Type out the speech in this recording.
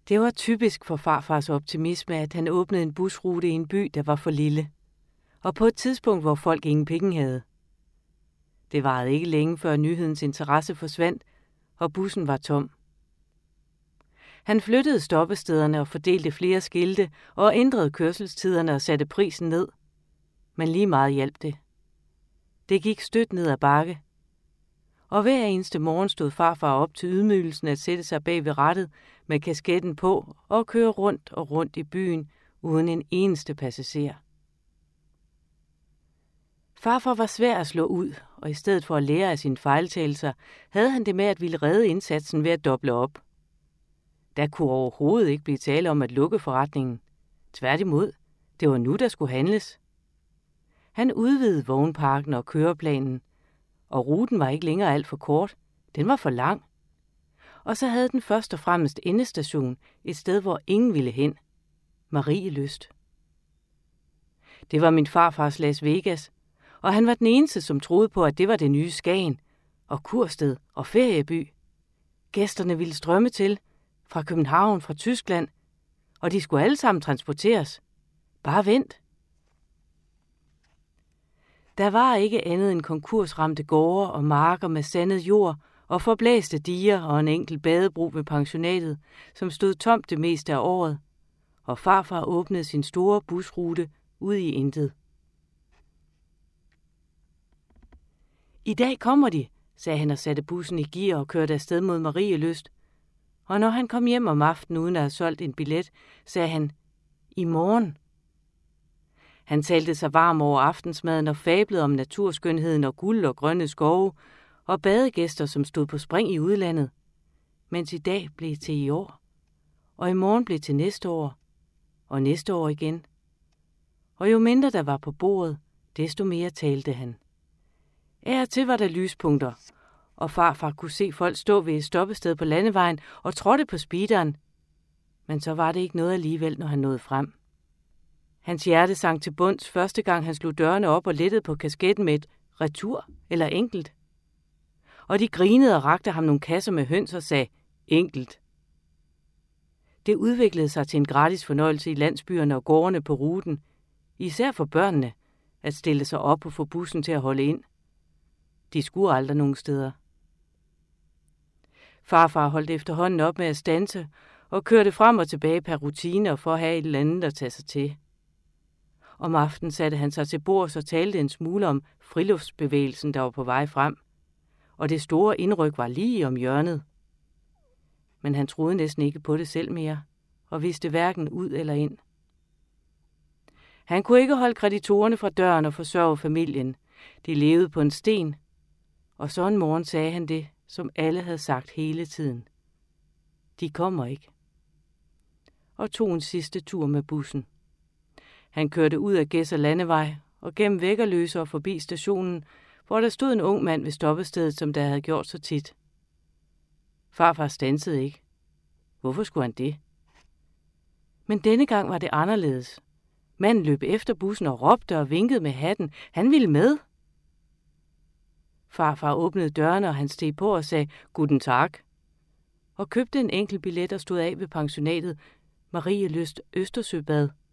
Det var typisk for farfars optimisme, at han åbnede en busrute i en by, der var for lille. Og på et tidspunkt, hvor folk ingen penge havde. Det varede ikke længe, før nyhedens interesse forsvandt, og bussen var tom. Han flyttede stoppestederne og fordelte flere skilte og ændrede kørselstiderne og satte prisen ned. Men lige meget hjalp det. Det gik stødt ned ad bakke. Og hver eneste morgen stod farfar op til ydmygelsen at sætte sig bag ved rattet med kasketten på og køre rundt og rundt i byen uden en eneste passager. Farfar var svær at slå ud, og i stedet for at lære af sine fejltagelser, havde han det med at ville redde indsatsen ved at doble op. Der kunne overhovedet ikke blive tale om at lukke forretningen. Tværtimod, det var nu, der skulle handles. Han udvidede vognparken og køreplanen, og ruten var ikke længere alt for kort. Den var for lang. Og så havde den først og fremmest endestation, et sted, hvor ingen ville hen. Marielyst. Det var min farfars Las Vegas, og han var den eneste, som troede på, at det var det nye Skagen, og kursted og ferieby. Gæsterne ville strømme til, fra København, fra Tyskland, og de skulle alle sammen transporteres. Bare vent. Der var ikke andet end konkursramte gårde og marker med sandet jord og forblæste diger og en enkelt badebro ved pensionatet, som stod tomt det meste af året, og farfar åbnede sin store busrute ud i intet. I dag kommer de, sagde han og satte bussen i gear og kørte afsted mod Marielyst. Og når han kom hjem om aftenen uden at have solgt en billet, sagde han, i morgen. Han talte sig varm over aftensmaden og fablede om naturskønheden og guld og grønne skove og badegæster, som stod på spring i udlandet. Mens i dag blev til i år, og i morgen blev til næste år, og næste år igen. Og jo mindre der var på bordet, desto mere talte han. Af og til var der lyspunkter, og farfar kunne se folk stå ved et stoppested på landevejen og trådte på speederen. Men så var det ikke noget alligevel, når han nåede frem. Hans hjerte sank til bunds første gang han slog dørene op og lettede på kasketten med et retur eller enkelt. Og de grinede og rakte ham nogle kasser med høns og sagde enkelt. Det udviklede sig til en gratis fornøjelse i landsbyerne og gårdene på ruten, især for børnene, at stille sig op og få bussen til at holde ind. De skulle aldrig nogen steder. Farfar holdt efterhånden op med at standse og kørte frem og tilbage per rutine for at have et eller andet at tage sig til. Om aftenen satte han sig til bords og talte en smule om friluftsbevægelsen, der var på vej frem, og det store indryk var lige om hjørnet. Men han troede næsten ikke på det selv mere, og vidste hverken ud eller ind. Han kunne ikke holde kreditorerne fra døren og forsørge familien. De levede på en sten, og så en morgen sagde han det, som alle havde sagt hele tiden. De kommer ikke. Og tog en sidste tur med bussen. Han kørte ud af Gedser Landevej og gennem Væggerløse og forbi stationen, hvor der stod en ung mand ved stoppestedet, som der havde gjort så tit. Farfar standsede ikke. Hvorfor skulle han det? Men denne gang var det anderledes. Manden løb efter bussen og råbte og vinkede med hatten. Han ville med. Farfar åbnede dørene, og han steg på og sagde, guten tag, og købte en enkelt billet og stod af ved pensionatet Marielyst Østersøbad.